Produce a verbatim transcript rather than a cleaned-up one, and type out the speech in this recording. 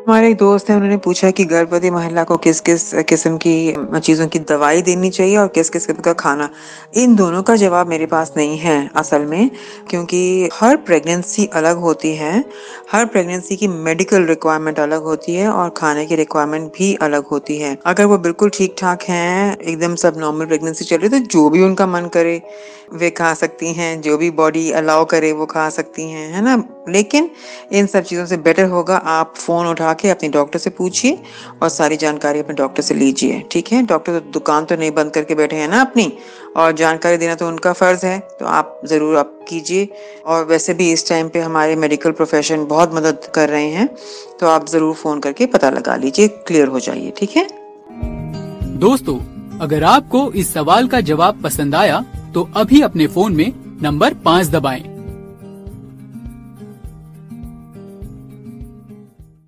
हमारे एक दोस्त हैं, उन्होंने पूछा कि गर्भवती महिला को किस किस किस्म की चीज़ों की दवाई देनी चाहिए और किस किस किस्म का खाना। इन दोनों का जवाब मेरे पास नहीं है असल में, क्योंकि हर प्रेगनेंसी अलग होती है, हर प्रेगनेंसी की मेडिकल रिक्वायरमेंट अलग होती है और खाने की रिक्वायरमेंट भी अलग होती है। अगर वो बिल्कुल ठीक ठाक हैं, एकदम सब नॉर्मल प्रेगनेंसी चल रही है, तो जो भी उनका मन करे वे खा सकती हैं, जो भी बॉडी अलाउ करे वो खा सकती हैं, है ना। लेकिन इन सब चीज़ों से बेटर होगा आप फ़ोन उठा के अपने डॉक्टर से पूछिए और सारी जानकारी अपने डॉक्टर से लीजिए, ठीक है। डॉक्टर तो दुकान तो नहीं बंद करके बैठे हैं ना अपनी, और जानकारी देना तो उनका फ़र्ज़ है, तो आप ज़रूर आप कीजिए। और वैसे भी इस टाइम पे हमारे मेडिकल प्रोफेशन बहुत मदद कर रहे हैं, तो आप ज़रूर फ़ोन करके पता लगा लीजिए, क्लियर हो जाइए, ठीक है। दोस्तों, अगर आपको इस सवाल का जवाब पसंद आया तो अभी अपने फोन में नंबर पाँच दबाएं।